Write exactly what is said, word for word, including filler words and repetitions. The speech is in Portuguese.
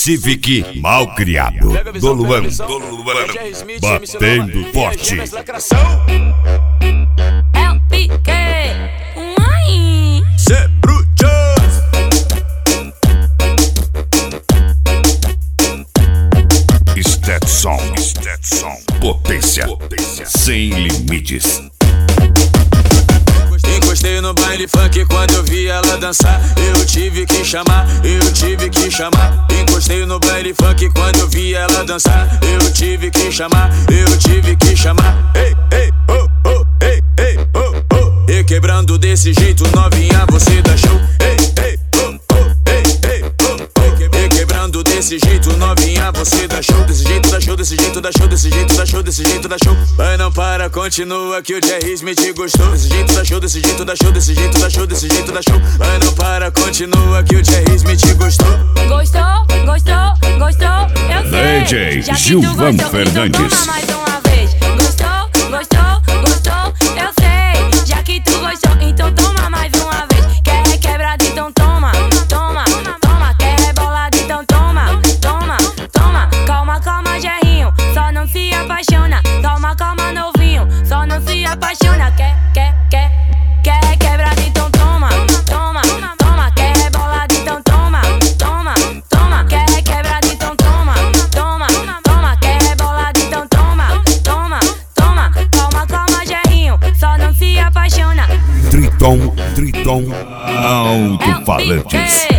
Civic Malcriado. Do Luan, do Luan, batendo forte. É o Piquet, mãe. Cê bruto. Stetson, Stetson, potência, potência sem limites. Encostei no baile funk quando eu vi ela dançar. Eu tive que chamar, eu tive que chamar. Encostei no baile funk quando eu vi ela dançar. Eu tive que chamar, eu tive que chamar. Ei, ei, oh, oh, ei, ei, oh, oh. E quebrando desse jeito, novinha, você dá show. Ei, ei, oh, oh, ei, ei, oh, oh. E quebrando desse jeito, novinha, você dá show. Desse jeito, dá show, desse jeito, dá show, desse jeito, dá show, desse jeito, dá show. Vai, não para, continua que o Jerry Smith gostou. Desse jeito, dá show, desse jeito, dá show, desse jeito, dá show, desse jeito, dá show. Vai, não para, continua que o Jerry Smith gostou. Gostou, gostou, gostou, eu sei. D J Já que tu Gilvan gostou, Fernandes. então toma mais uma vez. Gostou, gostou, gostou, eu sei. Já que tu gostou, então toma mais uma vez. Quer requebrado, então toma, toma, toma. Quer rebolado, então toma, toma, toma. Calma, calma, Jerrinho, só não se apaixona. Calma, calma, novinho, só não se apaixona. Quer, quer, quer, quer requebrado, então toma, toma, toma. Quer rebolado, então toma, toma, toma. Quer requebrado, então toma, toma, toma. Quer rebolado, então toma, toma, toma. Calma, calma, Jerrinho, só não se apaixona. Triton, Triton, alto-falantes.